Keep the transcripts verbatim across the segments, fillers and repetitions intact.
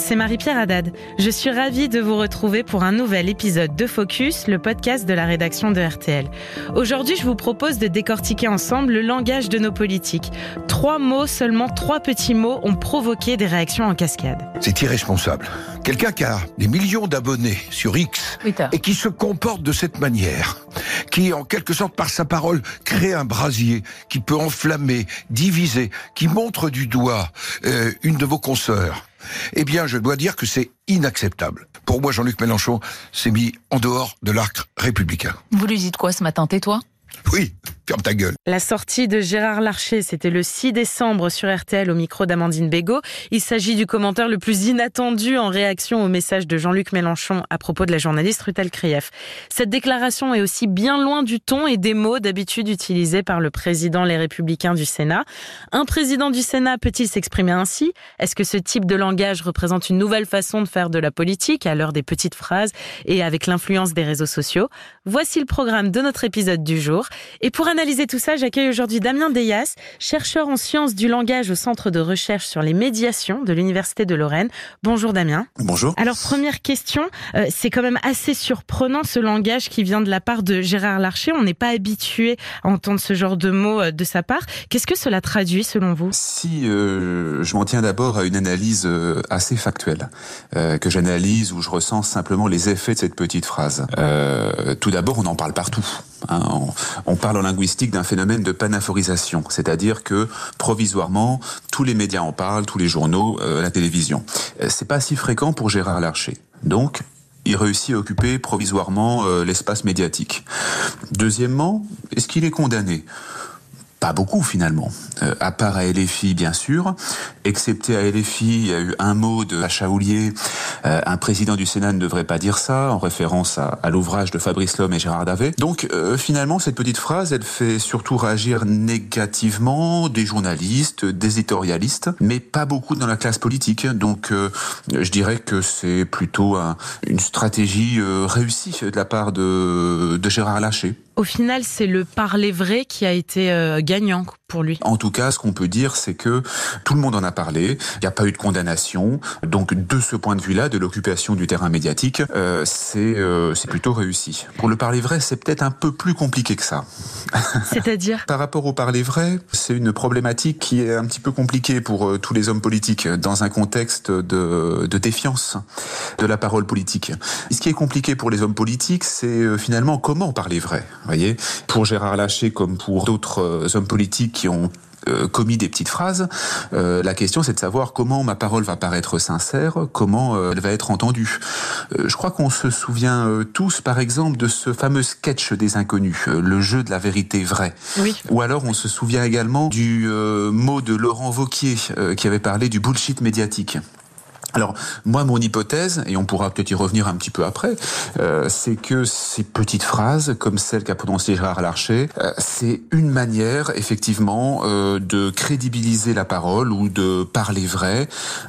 c'est Marie-Pierre Haddad. Je suis ravie de vous retrouver pour un nouvel épisode de Focus, le podcast de la rédaction de R T L. Aujourd'hui, je vous propose de décortiquer ensemble le langage de nos politiques. Trois mots, seulement trois petits mots, ont provoqué des réactions en cascade. C'est irresponsable. Quelqu'un qui a des millions d'abonnés sur X oui, et qui se comporte de cette manière, qui en quelque sorte par sa parole crée un brasier, qui peut enflammer, diviser, qui montre du doigt euh, une de vos consoeurs, eh bien je dois dire que c'est inacceptable. Pour moi, Jean-Luc Mélenchon s'est mis en dehors de l'arc républicain. Vous lui dites quoi ce matin, tais-toi ? Oui, ferme ta gueule. La sortie de Gérard Larcher, c'était le six décembre sur R T L au micro d'Amandine Bégaud. Il s'agit du commentaire le plus inattendu en réaction au message de Jean-Luc Mélenchon à propos de la journaliste Ruth Krief. Cette déclaration est aussi bien loin du ton et des mots d'habitude utilisés par le président Les Républicains du Sénat. Un président du Sénat peut-il s'exprimer ainsi ? Est-ce que ce type de langage représente une nouvelle façon de faire de la politique à l'heure des petites phrases et avec l'influence des réseaux sociaux ? Voici le programme de notre épisode du jour. Et pour analyser tout ça, j'accueille aujourd'hui Damien Deyas, chercheur en sciences du langage au Centre de recherche sur les médiations de l'Université de Lorraine. Bonjour Damien. Bonjour. Alors première question, euh, c'est quand même assez surprenant ce langage qui vient de la part de Gérard Larcher. On n'est pas habitué à entendre ce genre de mots euh, de sa part. Qu'est-ce que cela traduit selon vous ? Si euh, je m'en tiens d'abord à une analyse euh, assez factuelle, euh, que j'analyse où je recense simplement les effets de cette petite phrase. Euh, tout d'abord, on en parle partout. Hein, on, on parle en linguistique d'un phénomène de panaphorisation, c'est-à-dire que provisoirement, tous les médias en parlent, tous les journaux, euh, la télévision. Euh, c'est pas si fréquent pour Gérard Larcher. Donc, il réussit à occuper provisoirement euh, l'espace médiatique. Deuxièmement, est-ce qu'il est condamné ? Pas beaucoup finalement, euh, à part à L F I bien sûr, excepté à L F I, il y a eu un mot de Sacha Houlié, euh, un président du Sénat ne devrait pas dire ça, en référence à, à l'ouvrage de Fabrice Lhomme et Gérard Davet. Donc euh, finalement cette petite phrase, elle fait surtout réagir négativement des journalistes, des éditorialistes, mais pas beaucoup dans la classe politique. Donc euh, je dirais que c'est plutôt un, une stratégie euh, réussie de la part de, de Gérard Larcher. Au final, c'est le parler vrai qui a été euh, gagnant pour lui. En tout cas, ce qu'on peut dire, c'est que tout le monde en a parlé. Il n'y a pas eu de condamnation. Donc, de ce point de vue-là, de l'occupation du terrain médiatique, euh, c'est euh, c'est plutôt réussi. Pour le parler vrai, c'est peut-être un peu plus compliqué que ça. C'est-à-dire ? Par rapport au parler vrai, c'est une problématique qui est un petit peu compliquée pour euh, tous les hommes politiques dans un contexte de, de défiance de la parole politique. Ce qui est compliqué pour les hommes politiques, c'est euh, finalement comment parler vrai. Voyez, pour Gérard Larcher comme pour d'autres euh, hommes politiques qui ont euh, commis des petites phrases, euh, la question c'est de savoir comment ma parole va paraître sincère, comment euh, elle va être entendue. Euh, je crois qu'on se souvient euh, tous par exemple de ce fameux sketch des Inconnus, euh, le jeu de la vérité vraie. Oui. Ou alors on se souvient également du euh, mot de Laurent Wauquiez euh, qui avait parlé du bullshit médiatique. Alors, moi, mon hypothèse, et on pourra peut-être y revenir un petit peu après, euh, c'est que ces petites phrases, comme celle qu'a prononcée Gérard Larcher, euh, c'est une manière, effectivement, euh, de crédibiliser la parole ou de parler vrai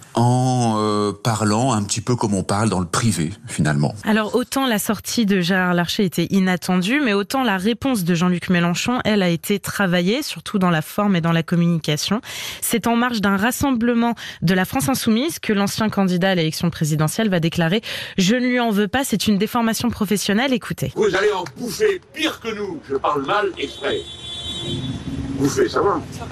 en euh, parlant un petit peu comme on parle dans le privé, finalement. Alors, autant la sortie de Gérard Larcher était inattendue, mais autant la réponse de Jean-Luc Mélenchon, elle, a été travaillée, surtout dans la forme et dans la communication. C'est en marge d'un rassemblement de la France Insoumise que l'ancien candidat à l'élection présidentielle va déclarer « Je ne lui en veux pas, c'est une déformation professionnelle, écoutez ». Vous allez en bouffer pire que nous. Je parle mal exprès. Bouffer, ça va. Ça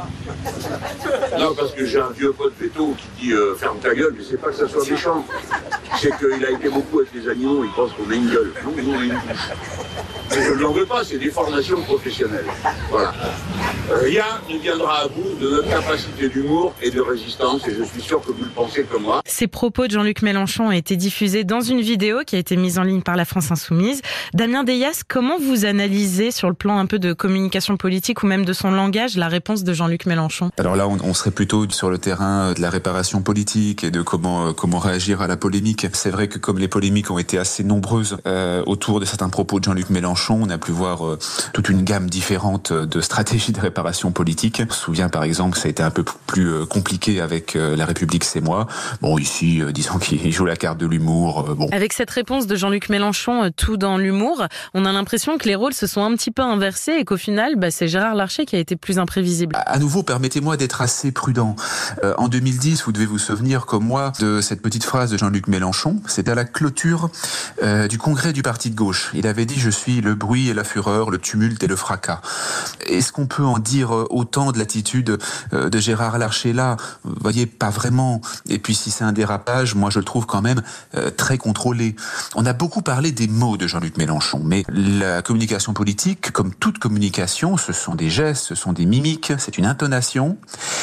va. Non, parce que j'ai un vieux pote véto qui dit euh, ferme ta gueule, mais c'est pas que ça soit méchant. C'est qu'il a été beaucoup avec les animaux, il pense qu'on a une gueule. Nous, nous, on a une bouche. Mais je ne l'en veux pas, c'est des formations professionnelles. Voilà. Rien ne viendra à bout de notre capacité d'humour et de résistance, et je suis sûr que vous le pensez comme moi. Ces propos de Jean-Luc Mélenchon ont été diffusés dans une vidéo qui a été mise en ligne par la France Insoumise. Damien Deyas, comment vous analysez sur le plan un peu de communication politique ou même de son langage la réponse de Jean-Luc Mélenchon ? Alors là, on, on serait plutôt sur le terrain de la réparation politique et de comment, euh, comment réagir à la polémique. C'est vrai que comme les polémiques ont été assez nombreuses euh, autour de certains propos de Jean-Luc Mélenchon, on a pu voir euh, toute une gamme différente de stratégies de réparation politique. Je me souviens par exemple que ça a été un peu plus euh, compliqué avec euh, La République c'est moi. Bon ici, euh, disons qu'il joue la carte de l'humour. Euh, bon. Avec cette réponse de Jean-Luc Mélenchon, euh, tout dans l'humour, on a l'impression que les rôles se sont un petit peu inversés et qu'au final, bah, c'est Gérard Larcher qui a été plus imprévisible. À nouveau, permettez-moi d'être assez prudent. Euh, en deux mille dix, vous devez vous souvenir, comme moi, de cette petite phrase de Jean-Luc Mélenchon. C'était à la clôture euh, du congrès du parti de gauche. Il avait dit « Je suis le bruit et la fureur, le tumulte et le fracas ». Est-ce qu'on peut en dire autant de l'attitude euh, de Gérard Larcher là ? Vous voyez, pas vraiment. Et puis si c'est un dérapage, moi je le trouve quand même euh, très contrôlé. On a beaucoup parlé des mots de Jean-Luc Mélenchon, mais la communication politique, comme toute communication, ce sont des gestes, ce sont des mimiques, c'est une intonation.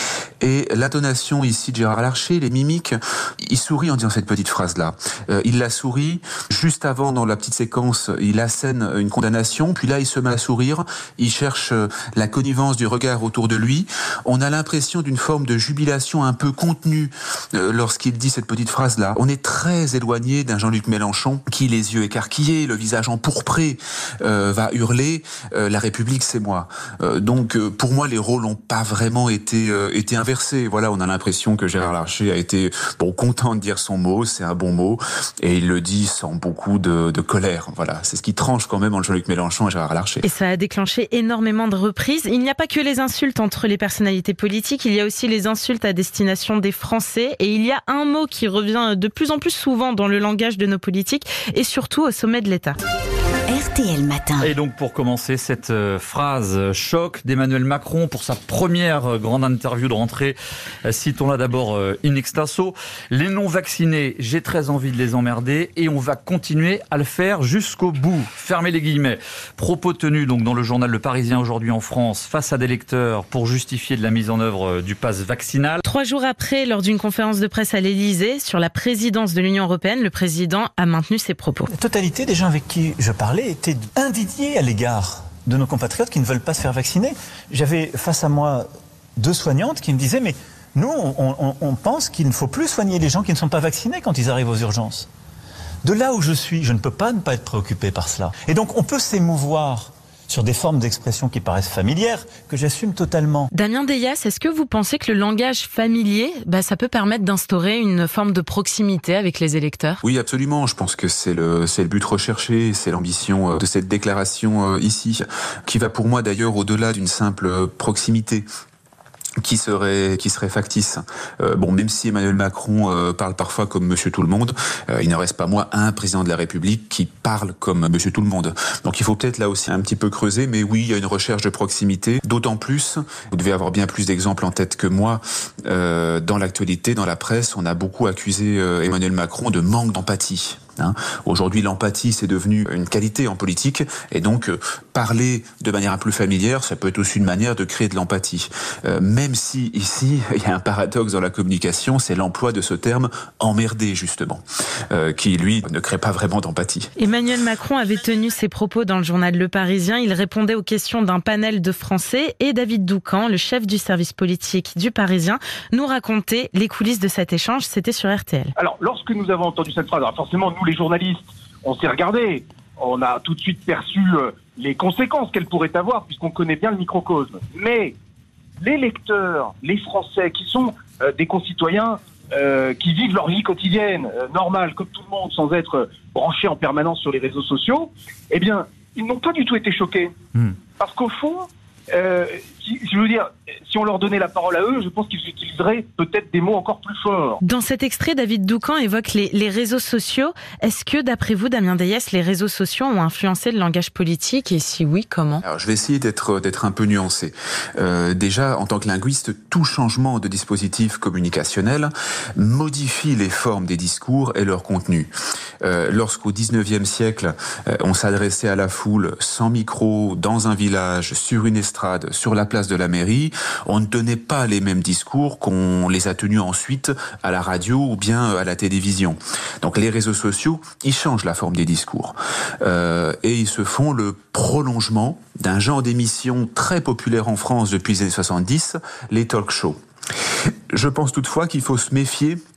Et l'intonation ici de Gérard Larcher, les mimiques, il sourit en disant cette petite phrase-là. Euh, il la sourit, juste avant, dans la petite séquence, il assène une condamnation, puis là il se met à sourire, il cherche la connivence du regard autour de lui. On a l'impression d'une forme de jubilation un peu contenue euh, lorsqu'il dit cette petite phrase-là. On est très éloigné d'un Jean-Luc Mélenchon qui, les yeux écarquillés, le visage empourpré, euh, va hurler euh, « La République, c'est moi euh, ». Donc euh, pour moi, les rôles n'ont pas vraiment été, euh, été inversés. Voilà, on a l'impression que Gérard Larcher a été bon, content de dire son mot, c'est un bon mot, et il le dit sans beaucoup de, de colère. Voilà, c'est ce qui tranche quand même entre Jean-Luc Mélenchon et Gérard Larcher. Et ça a déclenché énormément de reprises. Il n'y a pas que les insultes entre les personnalités politiques, il y a aussi les insultes à destination des Français, et il y a un mot qui revient de plus en plus souvent dans le langage de nos politiques, et surtout au sommet de l'État. R T L Matin. Et donc pour commencer cette phrase choc d'Emmanuel Macron pour sa première grande interview de rentrée, citons-la d'abord in extenso. Les non-vaccinés, j'ai très envie de les emmerder et on va continuer à le faire jusqu'au bout. Fermez les guillemets. Propos tenus donc dans le journal Le Parisien aujourd'hui en France face à des lecteurs pour justifier de la mise en œuvre du pass vaccinal. Trois jours après, lors d'une conférence de presse à l'Élysée sur la présidence de l'Union européenne, le président a maintenu ses propos. La totalité des gens avec qui je parlais étaient indignés à l'égard de nos compatriotes qui ne veulent pas se faire vacciner. J'avais face à moi deux soignantes qui me disaient « mais nous, on, on, on pense qu'il ne faut plus soigner les gens qui ne sont pas vaccinés quand ils arrivent aux urgences ». De là où je suis, je ne peux pas ne pas être préoccupé par cela. Et donc on peut s'émouvoir sur des formes d'expression qui paraissent familières, que j'assume totalement. Damien Deyas, est-ce que vous pensez que le langage familier, bah, ça peut permettre d'instaurer une forme de proximité avec les électeurs ? Oui, absolument. Je pense que c'est le, c'est le but recherché, c'est l'ambition de cette déclaration ici, qui va pour moi d'ailleurs au-delà d'une simple proximité. Qui serait qui serait factice. Euh, bon, même si Emmanuel Macron euh, parle parfois comme Monsieur Tout le Monde, euh, il ne reste pas moi un président de la République qui parle comme Monsieur Tout le Monde. Donc il faut peut-être là aussi un petit peu creuser, mais oui, il y a une recherche de proximité. D'autant plus, vous devez avoir bien plus d'exemples en tête que moi. Euh, dans l'actualité, dans la presse, on a beaucoup accusé euh, Emmanuel Macron de manque d'empathie. Hein. Aujourd'hui, l'empathie, c'est devenu une qualité en politique, et donc euh, parler de manière un peu familière, ça peut être aussi une manière de créer de l'empathie. Euh, même si ici, il y a un paradoxe dans la communication, c'est l'emploi de ce terme « emmerder » justement, euh, qui lui ne crée pas vraiment d'empathie. Emmanuel Macron avait tenu ses propos dans le journal Le Parisien. Il répondait aux questions d'un panel de Français, et David Doucan, le chef du service politique du Parisien, nous racontait les coulisses de cet échange. C'était sur R T L. Alors, lorsque nous avons entendu cette phrase, alors forcément, nous les journalistes, on s'est regardé, on a tout de suite perçu euh, les conséquences qu'elle pourrait avoir, puisqu'on connaît bien le microcosme. Mais les lecteurs, les Français, qui sont euh, des concitoyens euh, qui vivent leur vie quotidienne, euh, normale, comme tout le monde, sans être euh, branchés en permanence sur les réseaux sociaux, eh bien, ils n'ont pas du tout été choqués. Mmh. Parce qu'au fond, euh, si, je veux dire, si on leur donnait la parole à eux, je pense qu'ils utiliseraient peut-être des mots encore plus forts. Dans cet extrait, David Doucan évoque les, les réseaux sociaux. Est-ce que, d'après vous, Damien Deyas, les réseaux sociaux ont influencé le langage politique, et si oui, comment ? Alors, je vais essayer d'être d'être un peu nuancé. Euh, déjà, en tant que linguiste, tout changement de dispositif communicationnel modifie les formes des discours et leur contenu. Euh, lorsqu'au dix-neuvième siècle, euh, on s'adressait à la foule sans micro, dans un village, sur une estrade, sur la place de la mairie, on ne tenait pas les mêmes discours qu'on les a tenus ensuite à la radio ou bien à la télévision. Donc les réseaux sociaux, ils changent la forme des discours. Euh, et ils se font le prolongement d'un genre d'émission très populaire en France depuis les années soixante-dix, les talk shows. Je pense toutefois qu'il faut se méfier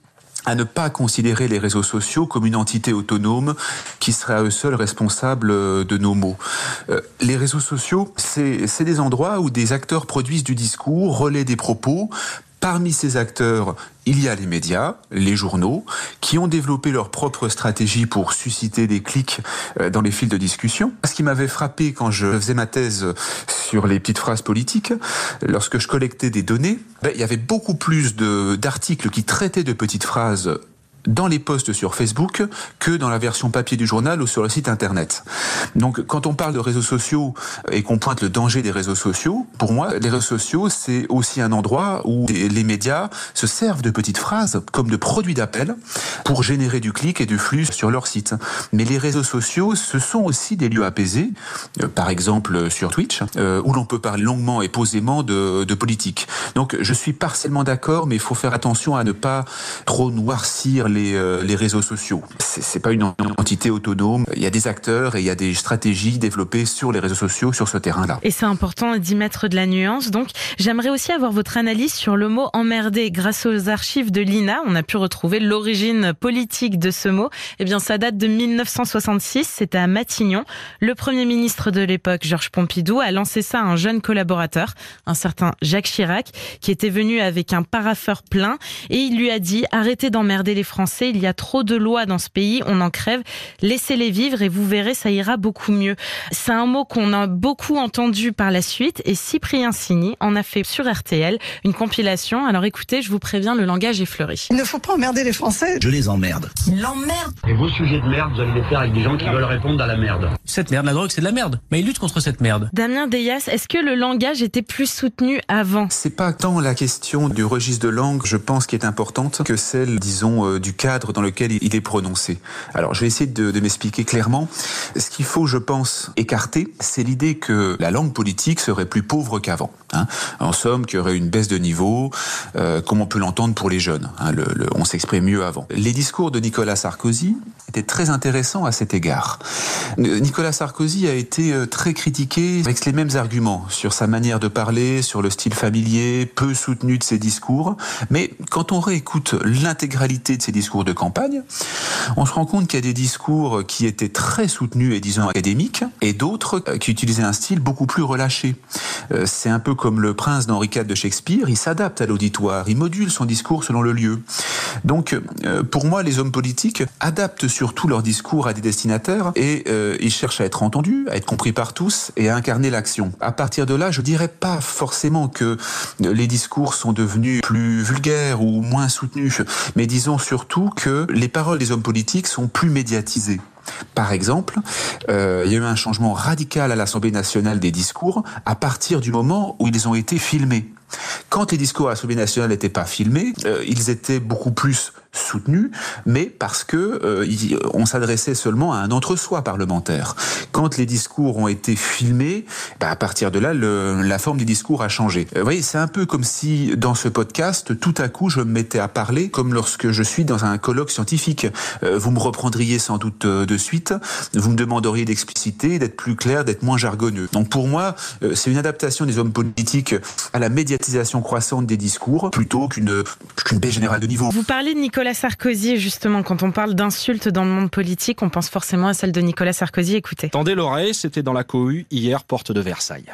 à ne pas considérer les réseaux sociaux comme une entité autonome qui serait à eux seuls responsables de nos maux. Euh, les réseaux sociaux, c'est, c'est des endroits où des acteurs produisent du discours, relaient des propos. Parmi ces acteurs, il y a les médias, les journaux, qui ont développé leur propre stratégie pour susciter des clics dans les fils de discussion. Ce qui m'avait frappé quand je faisais ma thèse sur les petites phrases politiques, lorsque je collectais des données, ben, il y avait beaucoup plus de, d'articles qui traitaient de petites phrases dans les posts sur Facebook que dans la version papier du journal ou sur le site internet. Donc quand on parle de réseaux sociaux et qu'on pointe le danger des réseaux sociaux, pour moi les réseaux sociaux c'est aussi un endroit où les médias se servent de petites phrases comme de produits d'appel pour générer du clic et du flux sur leur site. Mais les réseaux sociaux ce sont aussi des lieux apaisés, euh, par exemple sur Twitch, euh, où l'on peut parler longuement et posément de, de politique. Donc je suis partiellement d'accord, mais il faut faire attention à ne pas trop noircir Les, euh, les réseaux sociaux. C'est, c'est pas une entité autonome. Il y a des acteurs et il y a des stratégies développées sur les réseaux sociaux sur ce terrain-là. Et c'est important d'y mettre de la nuance. Donc, j'aimerais aussi avoir votre analyse sur le mot emmerder. Grâce aux archives de l'I N A, on a pu retrouver l'origine politique de ce mot. Eh bien, ça date de mille neuf cent soixante-six. C'était à Matignon. Le premier ministre de l'époque, Georges Pompidou, a lancé ça à un jeune collaborateur, un certain Jacques Chirac, qui était venu avec un parapheur plein et il lui a dit « Arrêtez d'emmerder les Français. Il y a trop de lois dans ce pays, on en crève, laissez-les vivre et vous verrez, ça ira beaucoup mieux. » C'est un mot qu'on a beaucoup entendu par la suite et Cyprien Signy en a fait sur R T L une compilation. Alors écoutez, je vous préviens, le langage est fleuri. Il ne faut pas emmerder les Français. Je les emmerde. Il l'emmerde. Et vos sujets de merde, vous allez les faire avec des gens qui veulent répondre à la merde. Cette merde, la drogue, c'est de la merde. Mais il lutte contre cette merde. Damien Deyas, est-ce que le langage était plus soutenu avant ? C'est pas tant la question du registre de langue, je pense, qui est importante que celle, disons, euh, du cadre dans lequel il est prononcé. Alors, je vais essayer de, de m'expliquer clairement. Ce qu'il faut, je pense, écarter, c'est l'idée que la langue politique serait plus pauvre qu'avant. Hein. En somme, qu'il y aurait une baisse de niveau, euh, comme on peut l'entendre pour les jeunes. Hein, le, le, on s'exprime mieux avant. Les discours de Nicolas Sarkozy étaient très intéressants à cet égard. Nicolas Sarkozy a été très critiqué avec les mêmes arguments sur sa manière de parler, sur le style familier, peu soutenu de ses discours. Mais quand on réécoute l'intégralité de ses discours de campagne, on se rend compte qu'il y a des discours qui étaient très soutenus et disons académiques, et d'autres qui utilisaient un style beaucoup plus relâché. C'est un peu comme le prince d'Henri quatre de Shakespeare, il s'adapte à l'auditoire, il module son discours selon le lieu. Donc, pour moi, les hommes politiques adaptent surtout leur discours à des destinataires et euh, ils cherchent à être entendus, à être compris par tous et à incarner l'action. À partir de là, je dirais pas forcément que les discours sont devenus plus vulgaires ou moins soutenus, mais disons surtout que les paroles des hommes politiques sont plus médiatisées. Par exemple, euh, il y a eu un changement radical à l'Assemblée nationale des discours à partir du moment où ils ont été filmés. Quand les discours à l'Assemblée nationale n'étaient pas filmés, euh, ils étaient beaucoup plus soutenus, mais parce que euh, y, on s'adressait seulement à un entre-soi parlementaire. Quand les discours ont été filmés, bah, à partir de là, le, la forme des discours a changé. Euh, vous voyez, c'est un peu comme si, dans ce podcast, tout à coup, je me mettais à parler comme lorsque je suis dans un colloque scientifique. Euh, vous me reprendriez sans doute euh, de suite, vous me demanderiez d'expliciter, d'être plus clair, d'être moins jargonneux. Donc pour moi, euh, c'est une adaptation des hommes politiques à la médiatisation croissante des discours, plutôt qu'une, qu'une baisse générale de niveau. Vous parlez de Nicolas Sarkozy, justement, quand on parle d'insultes dans le monde politique, on pense forcément à celle de Nicolas Sarkozy. Écoutez. Tendez l'oreille, c'était dans la cohue hier, porte de Versailles.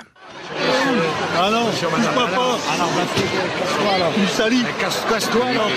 Ah non, je ne pas pas. Ah non, casse-toi là. Tu salis. Casse-toi là.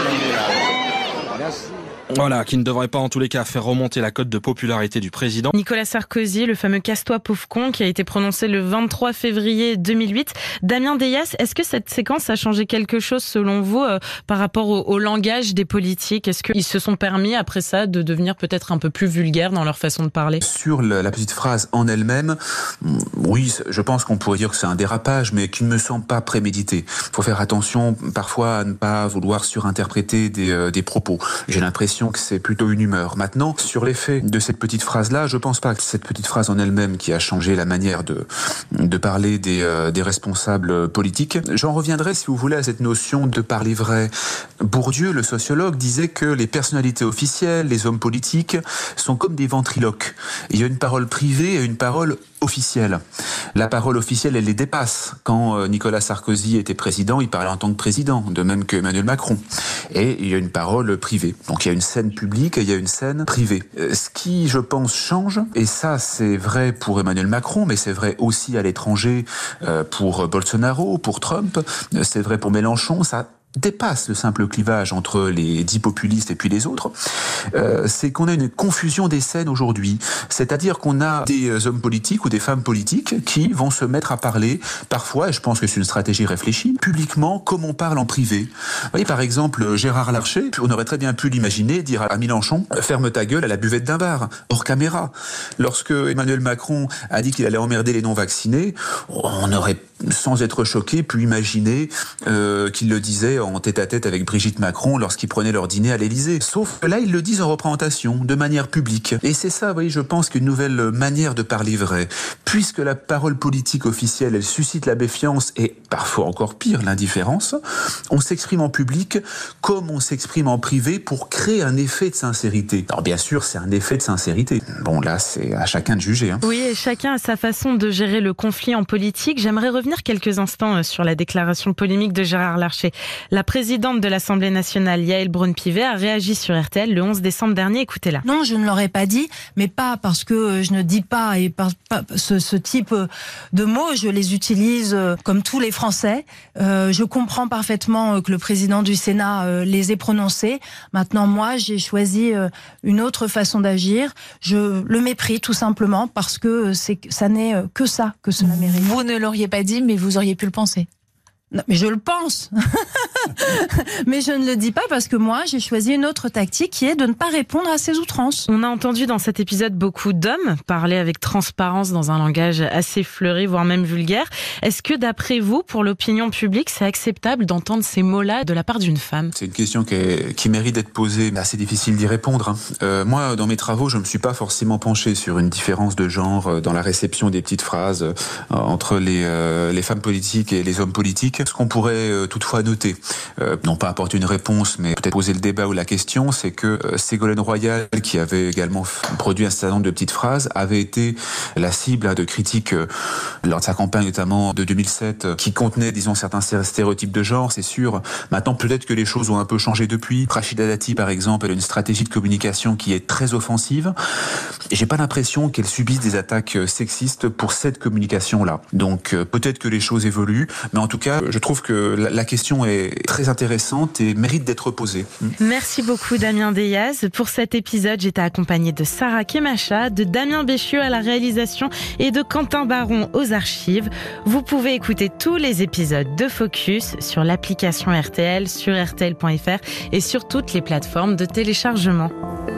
Merci. Voilà, qui ne devrait pas en tous les cas faire remonter la cote de popularité du président. Nicolas Sarkozy, le fameux casse-toi pauvre con, qui a été prononcé le vingt-trois février deux mille huit. Damien Deyas, est-ce que cette séquence a changé quelque chose selon vous euh, par rapport au, au langage des politiques ? Est-ce qu'ils se sont permis après ça de devenir peut-être un peu plus vulgaires dans leur façon de parler ? Sur la, la petite phrase en elle-même, oui, je pense qu'on pourrait dire que c'est un dérapage, mais qui ne me semble pas prémédité. Il faut faire attention parfois à ne pas vouloir surinterpréter des, euh, des propos. J'ai l'impression que c'est plutôt une humeur. Maintenant, sur l'effet de cette petite phrase-là, je pense pas que cette petite phrase en elle-même qui a changé la manière de, de parler des, euh, des responsables politiques. J'en reviendrai, si vous voulez, à cette notion de parler vrai. Bourdieu, le sociologue, disait que les personnalités officielles, les hommes politiques, sont comme des ventriloques. Il y a une parole privée et une parole officielle. La parole officielle, elle les dépasse. Quand Nicolas Sarkozy était président, il parlait en tant que président, de même que Emmanuel Macron. Et il y a une parole privée. Donc il y a une scène publique et il y a une scène privée. Ce qui, je pense, change, et ça c'est vrai pour Emmanuel Macron, mais c'est vrai aussi à l'étranger pour Bolsonaro, pour Trump, c'est vrai pour Mélenchon, ça dépasse le simple clivage entre les dits populistes et puis les autres, euh, c'est qu'on a une confusion des scènes aujourd'hui. C'est-à-dire qu'on a des hommes politiques ou des femmes politiques qui vont se mettre à parler, parfois, et je pense que c'est une stratégie réfléchie, publiquement comme on parle en privé. Vous voyez, par exemple, Gérard Larcher, on aurait très bien pu l'imaginer, dire à Mélenchon « ferme ta gueule à la buvette d'un bar », hors caméra. Lorsque Emmanuel Macron a dit qu'il allait emmerder les non-vaccinés, on aurait, sans être choqué, pu imaginer euh, qu'il le disait en tête-à-tête avec Brigitte Macron lorsqu'ils prenaient leur dîner à l'Élysée. Sauf que là, ils le disent en représentation, de manière publique. Et c'est ça, vous voyez, je pense qu'une nouvelle manière de parler vrai. Puisque la parole politique officielle, elle suscite la méfiance et parfois encore pire, l'indifférence, on s'exprime en public comme on s'exprime en privé pour créer un effet de sincérité. Alors bien sûr, c'est un effet de sincérité. Bon, là, c'est à chacun de juger. Hein. Oui, et chacun a sa façon de gérer le conflit en politique. J'aimerais revenir quelques instants sur la déclaration polémique de Gérard Larcher. La présidente de l'Assemblée nationale, Yaël Braun-Pivet, a réagi sur R T L le onze décembre dernier. Écoutez-la. Non, je ne l'aurais pas dit, mais pas parce que je ne dis pas et par, pas, ce, ce type de mots, je les utilise comme tous les Français. Euh, je comprends parfaitement que le président du Sénat les ait prononcés. Maintenant, moi, j'ai choisi une autre façon d'agir. Je le mépris tout simplement parce que c'est, ça n'est que ça que cela mérite. Vous ne l'auriez pas dit, mais vous auriez pu le penser. Non, mais je le pense. Mais je ne le dis pas parce que moi, j'ai choisi une autre tactique qui est de ne pas répondre à ces outrances. On a entendu dans cet épisode beaucoup d'hommes parler avec transparence dans un langage assez fleuri, voire même vulgaire. Est-ce que d'après vous, pour l'opinion publique, c'est acceptable d'entendre ces mots-là de la part d'une femme ? C'est une question qui, est, qui mérite d'être posée, mais assez difficile d'y répondre. Hein. Euh, moi, dans mes travaux, je ne me suis pas forcément penché sur une différence de genre dans la réception des petites phrases euh, entre les, euh, les femmes politiques et les hommes politiques. Ce qu'on pourrait euh, toutefois noter, euh, non pas apporter une réponse, mais peut-être poser le débat ou la question, c'est que euh, Ségolène Royal, qui avait également f- produit un certain nombre de petites phrases, avait été la cible hein, de critiques euh, lors de sa campagne notamment de deux mille sept, euh, qui contenait, disons, certains stéréotypes de genre, c'est sûr. Maintenant, peut-être que les choses ont un peu changé depuis. Rachida Dati, par exemple, elle a une stratégie de communication qui est très offensive. Et j'ai pas l'impression qu'elle subisse des attaques sexistes pour cette communication-là. Donc, euh, peut-être que les choses évoluent, mais en tout cas, je trouve que la question est très intéressante et mérite d'être posée. Merci beaucoup Damien Deyaz. Pour cet épisode, j'étais accompagnée de Sarah Kemacha, de Damien Béchieux à la réalisation et de Quentin Baron aux archives. Vous pouvez écouter tous les épisodes de Focus sur l'application R T L, sur R T L point F R et sur toutes les plateformes de téléchargement.